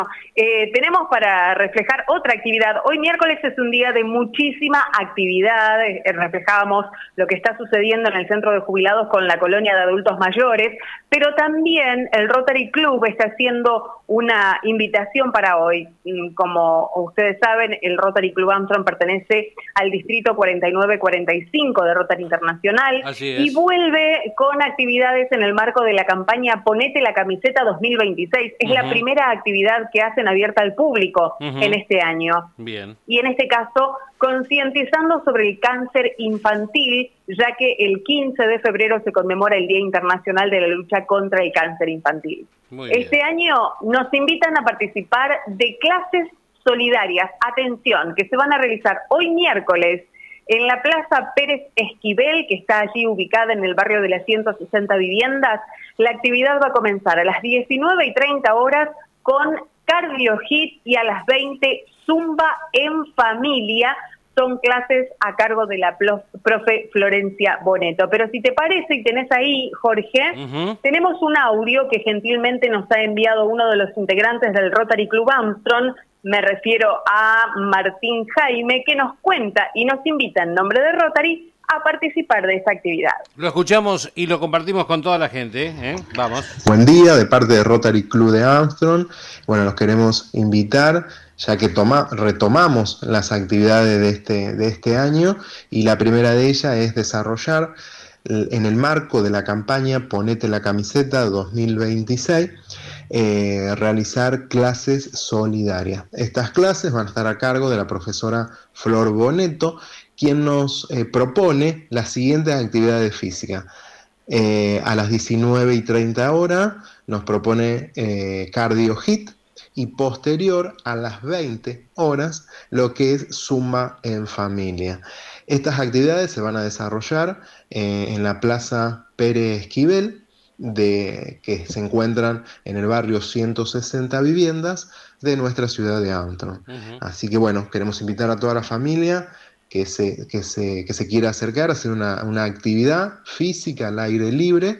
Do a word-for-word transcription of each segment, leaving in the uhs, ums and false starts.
Eh, tenemos para reflejar otra actividad. Hoy miércoles es un día de muchísima actividad. Eh, reflejábamos lo que está sucediendo en el centro de jubilados con la colonia de adultos mayores, pero también el Rotary Club está haciendo una invitación para hoy. Como ustedes saben, el Rotary Club Armstrong pertenece al distrito cuarenta y nueve cuarenta y cinco de Rotary Internacional. Así es. Y vuelve con actividades en el marco de la campaña Ponete la Camiseta dos mil veintiséis. Es uh-huh. la primera actividad que hacen abierta al público uh-huh. en este año. Bien. Y en este caso, concientizando sobre el cáncer infantil, ya que el quince de febrero se conmemora el Día Internacional de la Lucha contra el Cáncer Infantil. Muy bien. Este año nos invitan a participar de clases solidarias, atención, que se van a realizar hoy miércoles en la Plaza Pérez Esquivel, que está allí ubicada en el barrio de las ciento sesenta viviendas. La actividad va a comenzar a las diecinueve y treinta horas con Cardio Hit y a las veinte Zumba en Familia. Son clases a cargo de la profe Florencia Boneto. Pero si te parece y tenés ahí, Jorge, uh-huh. tenemos un audio que gentilmente nos ha enviado uno de los integrantes del Rotary Club Armstrong. Me refiero a Martín Jaime, que nos cuenta y nos invita en nombre de Rotary a participar de esta actividad. Lo escuchamos y lo compartimos con toda la gente, ¿eh? Vamos. Buen día, de parte de Rotary Club de Armstrong. Bueno, los queremos invitar, ya que toma, retomamos las actividades de este, de este año, y la primera de ellas es desarrollar, en el marco de la campaña Ponete la Camiseta dos mil veintiséis, eh, realizar clases solidarias. Estas clases van a estar a cargo de la profesora Flor Boneto, quien nos eh, propone las siguientes actividades físicas. Eh, a las diecinueve y treinta horas nos propone eh, Cardio Hit, y posterior a las veinte horas lo que es Zumba en Familia. Estas actividades se van a desarrollar eh, en la Plaza Pérez Esquivel, de, que se encuentran en el barrio ciento sesenta viviendas de nuestra ciudad de Armstrong. Uh-huh. Así que bueno, queremos invitar a toda la familia que se, que se, que se quiera acercar a hacer una, una actividad física al aire libre,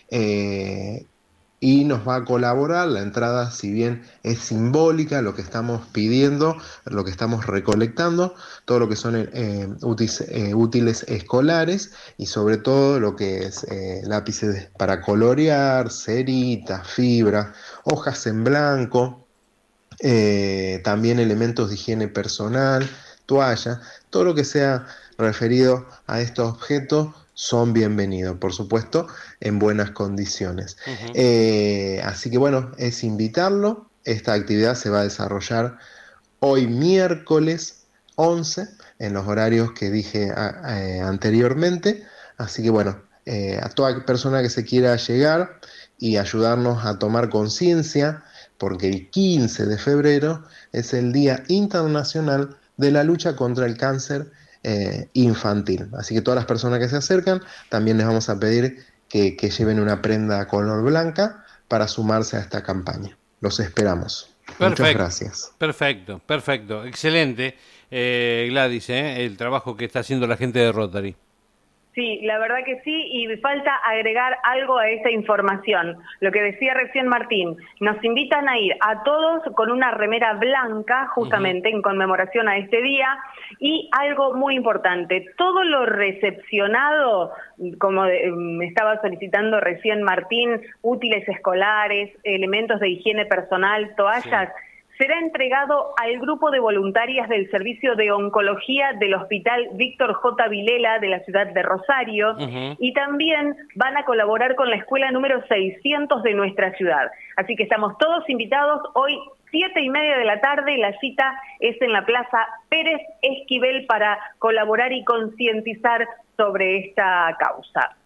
eh, y nos va a colaborar. La entrada, si bien es simbólica, lo que estamos pidiendo, lo que estamos recolectando, todo lo que son eh, útiles, eh, útiles escolares, y sobre todo lo que es eh, lápices para colorear, ceritas, fibra, hojas en blanco, eh, también elementos de higiene personal, toalla, todo lo que sea referido a estos objetos son bienvenidos, por supuesto, en buenas condiciones. Uh-huh. Eh, así que bueno, es invitarlo. Esta actividad se va a desarrollar hoy miércoles once, en los horarios que dije a, eh, anteriormente. Así que bueno, eh, a toda persona que se quiera llegar y ayudarnos a tomar conciencia, porque el quince de febrero es el Día Internacional de la Lucha contra el Cáncer Eh, infantil. Así que todas las personas que se acercan, también les vamos a pedir que, que lleven una prenda color blanca para sumarse a esta campaña. Los esperamos. Perfecto, muchas gracias. Perfecto, perfecto. Excelente, eh, Gladys, eh, el trabajo que está haciendo la gente de Rotary. Sí, la verdad que sí, y falta agregar algo a esa información. Lo que decía recién Martín, nos invitan a ir a todos con una remera blanca, justamente uh-huh. en conmemoración a este día, y algo muy importante, todo lo recepcionado, como de, me estaba solicitando recién Martín, útiles escolares, elementos de higiene personal, toallas, sí. será entregado al grupo de voluntarias del Servicio de Oncología del Hospital Víctor J. Vilela de la ciudad de Rosario, uh-huh. y también van a colaborar con la escuela número seiscientos de nuestra ciudad. Así que estamos todos invitados hoy, siete y media de la tarde, la cita es en la Plaza Pérez Esquivel para colaborar y concientizar sobre esta causa.